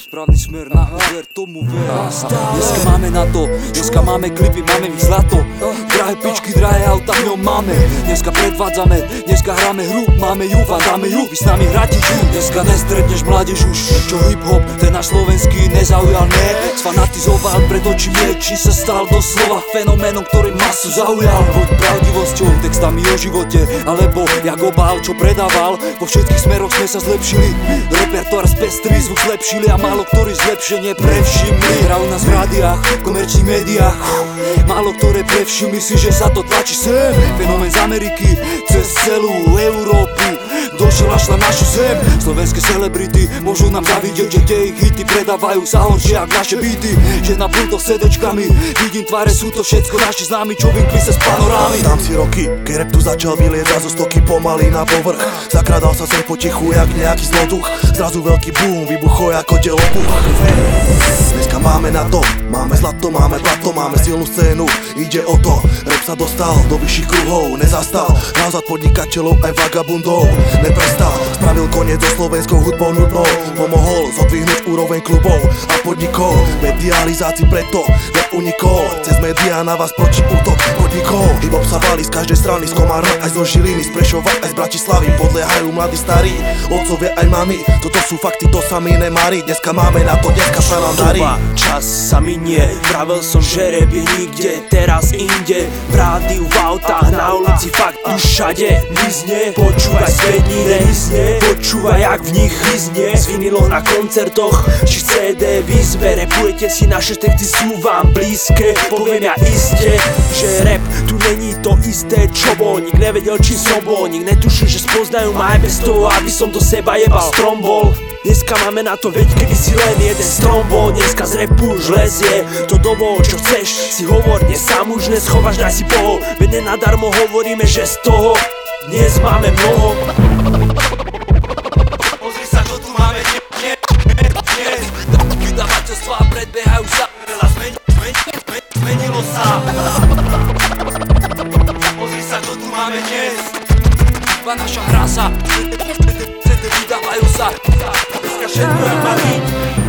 správny smer, ver tomu ver. Dneska máme na to, dneska máme klipy, máme ich zlato. Drahé pičky, drahé auta v ňom máme. Dneska predvádzame, dneska hráme hru, máme ju, vám dáme ju, vy s nami hráte ju. Dneska nestretneš mládež už, čo hip-hop, ten náš slovenský nezaujal, ne. Sfanatizoval pred očimi, či sa stal doslova fenoménom, ktorý masu zaujal. Buď pravdivosťou, textami o živote, alebo jak obal, čo predával. Po všetkých smeroch sme sa zlepšili, repertoár spestrý, zvuk zlepšili a málo ktorý zlepšenie prevšimli. Hrajú nás v rádiách, v komerčných médiách, málo ktoré prevšimli si, že sa to tlačí sem. Fenomén z Ameriky, cez celú Európu došiel až na našu zem. Slovenské celebrity môžu nám zavidieť, že tie ich hity predávajú sa horšie jak naše beaty. Že na pultoch sedečkami vidím tváre, sú to všetko naši známi, čo vynkli sa z panorámy. Tam si roky, keď rap tu začal vyliezať zo stoky pomaly na povrch. Zakradal sa sem potichu jak nejaký zloduch, zrazu veľký boom, vybuchol ako delopuch. Dneska máme na to, máme zlato, máme blato, máme silnú scénu. Ide o to, rap sa dostal do vyšších kruhov, nezastal nazad podnikateľov aj vagabundov. Neprestal, spravil koniec so slovenskou hudbou nudnou, pomohol zodvihnúť úroveň klubov a podnikov. Medializácii preto rap unikol, cez médiá na vás proti útok podnikov. Hip-hop sa valí z každej strany, z Komárna aj zo Žiliny, z Prešova aj z Bratislavy. Podliehajú mladí starí, otcovia aj mami, toto sú fakty, to sa mi nemári. Dneska máme na to, dneska sa nám darí. Čas sa minie, vravel som, že rap je nikde, teraz inde. V rádiu, v autách, na ulici, fakt už všade vyznie. Počúvaj svední nejsne, počúvaj jak v nich vyznie. Z vinilov na koncertoch, či CD v izbe. Repujete si, naše texty sú vám blízke. Poviem ja iste, že rap tu není to isté, čo bol. Nik nevedel, či som bol, nik netušil, že spoznajú ma aj bez toho, aby som do seba jebal strom bol. Dneska máme na to, veď kedy si len jeden strom bol. Dneska z rapu už lezie to dovol, čo chceš si hovor, dnes sám už neschováš, daj si pohol. Veď nenadarmo hovoríme, že z toho dnes máme mnoho. Pozri sa, čo tu máme dnes. Vydavateľstvá predbiehajú sa, veľa zmenilo sa. Pozri sa, čo tu máme dnes. Iba naša hra sa, vydávajú sa. Dneska všetko jak má byť.